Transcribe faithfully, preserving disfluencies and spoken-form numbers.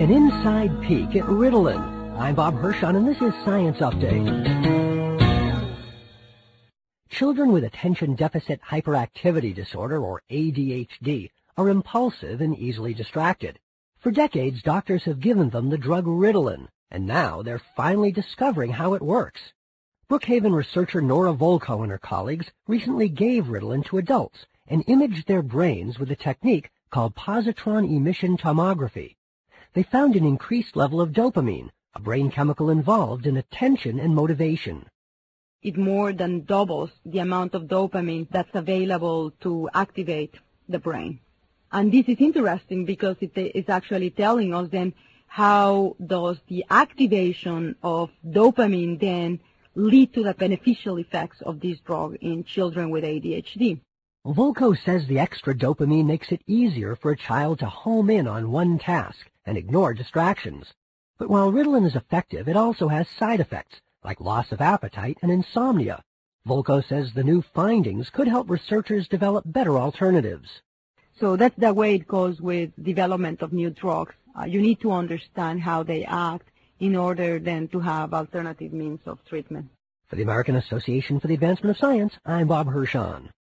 An inside peek at Ritalin. I'm Bob Hirschon, and this is Science Update. Children with attention deficit hyperactivity disorder, or A D H D, are impulsive and easily distracted. For decades, doctors have given them the drug Ritalin, and now they're finally discovering how it works. Brookhaven researcher Nora Volkow and her colleagues recently gave Ritalin to adults and imaged their brains with a technique called positron emission tomography. They found an increased level of dopamine, a brain chemical involved in attention and motivation. It more than doubles the amount of dopamine that's available to activate the brain. And this is interesting because it is actually telling us then how does the activation of dopamine then lead to the beneficial effects of this drug in children with A D H D. Volkow says the extra dopamine makes it easier for a child to home in on one task and ignore distractions. But while Ritalin is effective, it also has side effects, like loss of appetite and insomnia. Volkow says the new findings could help researchers develop better alternatives. So that's the way it goes with development of new drugs. Uh, you need to understand how they act in order then to have alternative means of treatment. For the American Association for the Advancement of Science, I'm Bob Hirschon.